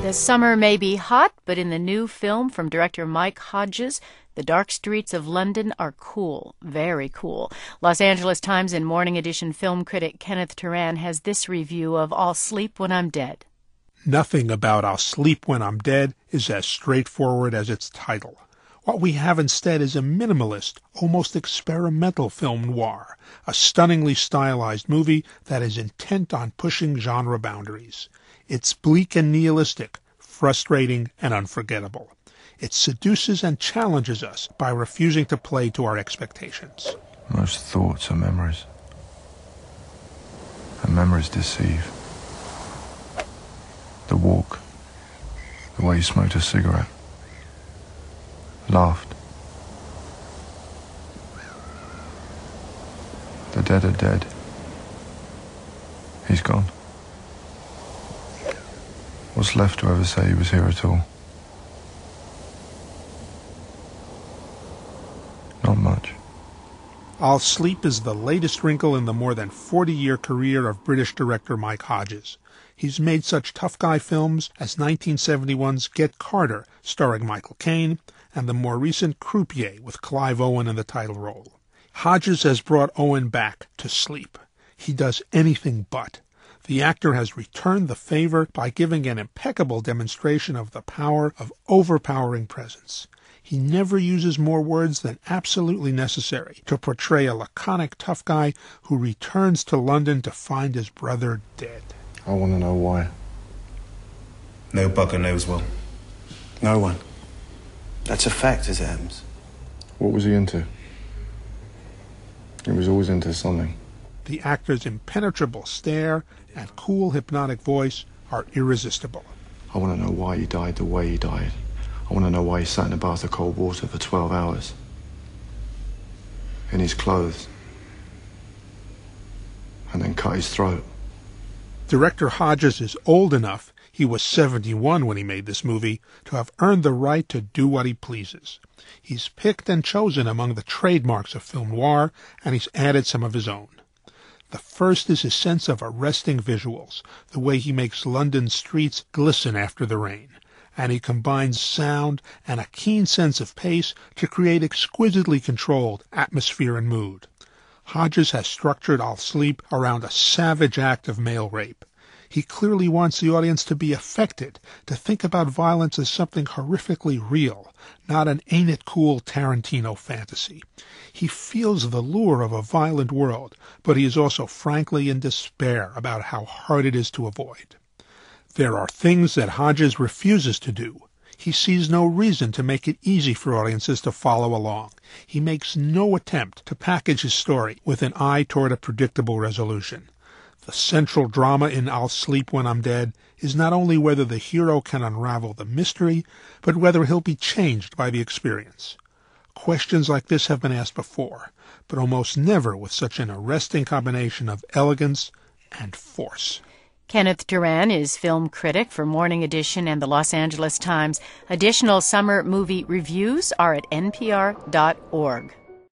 The summer may be hot, but in the new film from director Mike Hodges, the dark streets of London are cool, very cool. Los Angeles Times and Morning Edition film critic Kenneth Turan has this review of I'll Sleep When I'm Dead. Nothing about I'll Sleep When I'm Dead is as straightforward as its title. What we have instead is a minimalist, almost experimental film noir, a stunningly stylized movie that is intent on pushing genre boundaries. It's bleak and nihilistic, frustrating and unforgettable. It seduces and challenges us by refusing to play to our expectations. Most thoughts are memories, and memories deceive. The walk, the way you smoked a cigarette, laughed. The dead are dead. He's gone. What's left to ever say he was here at all? Not much. I'll Sleep is the latest wrinkle in the more than 40-year career of British director Mike Hodges. He's made such tough guy films as 1971's Get Carter, starring Michael Caine, and the more recent Croupier with Clive Owen in the title role. Hodges has brought Owen back to sleep. He does anything but. The actor has returned the favor by giving an impeccable demonstration of the power of overpowering presence. He never uses more words than absolutely necessary to portray a laconic tough guy who returns to London to find his brother dead. I want to know why. No bugger knows one. No one. That's a fact, as it happens. What was he into? He was always into something. The actor's impenetrable stare and cool, hypnotic voice are irresistible. I want to know why he died the way he died. I want to know why he sat in a bath of cold water for 12 hours. In his clothes. And then cut his throat. Director Hodges is old enough, he was 71 when he made this movie, to have earned the right to do what he pleases. He's picked and chosen among the trademarks of film noir, and he's added some of his own. The first is his sense of arresting visuals, the way he makes London's streets glisten after the rain, and he combines sound and a keen sense of pace to create exquisitely controlled atmosphere and mood. Hodges has structured I'll Sleep around a savage act of male rape. He clearly wants the audience to be affected, to think about violence as something horrifically real, not an ain't it cool Tarantino fantasy. He feels the lure of a violent world, but he is also frankly in despair about how hard it is to avoid. There are things that Hodges refuses to do. He sees no reason to make it easy for audiences to follow along. He makes no attempt to package his story with an eye toward a predictable resolution. The central drama in I'll Sleep When I'm Dead is not only whether the hero can unravel the mystery, but whether he'll be changed by the experience. Questions like this have been asked before, but almost never with such an arresting combination of elegance and force. Kenneth Turan is film critic for Morning Edition and the Los Angeles Times. Additional summer movie reviews are at npr.org.